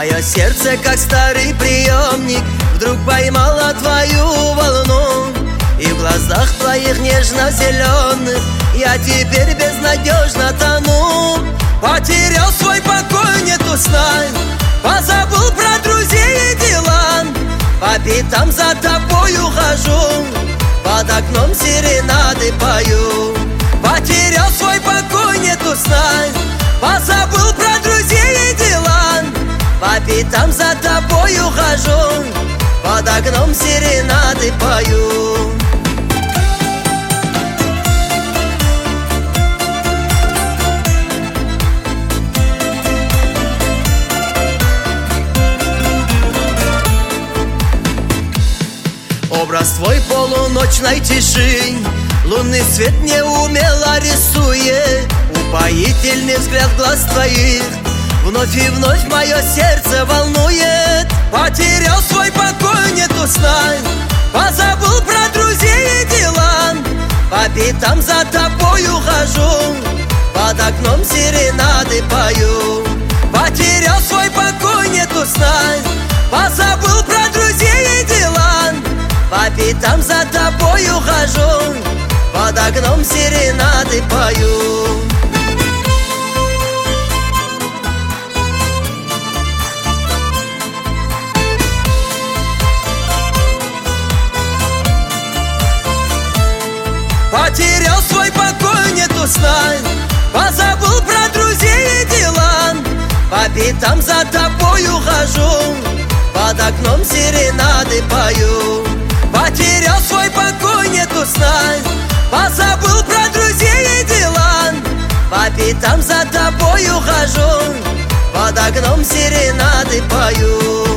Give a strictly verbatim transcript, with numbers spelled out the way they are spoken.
Мое сердце, как старый приемник, вдруг поймало твою волну, и в глазах твоих нежно-зеленых я теперь безнадежно тону. Потерял свой покой, нету сна, позабыл про друзей и дела. По пятам за тобою хожу, под окном серенады пою. Потерял свой покой, нету сна, позабыл про друзей и дела. По пятам за тобою хожу, под окном серенады пою. Образ твой полуночной тиши лунный свет неумело рисует. Упоительный взгляд глаз твоих вновь и вновь мое сердце волнует. Потерял свой покой, нету сна, позабыл про друзей и дела. По пятам за тобою хожу, под окном серенады пою. Потерял свой покой, нету сна, позабыл про друзей и дела. По пятам за тобою хожу, под окном серенады пою. Потерял свой покой, нету сна, позабыл про друзей и дела. По пятам за тобою хожу, под окном серенады пою. Потерял свой покой, нету сна, позабыл про друзей и дела. По пятам за тобою хожу, под окном серенады пою.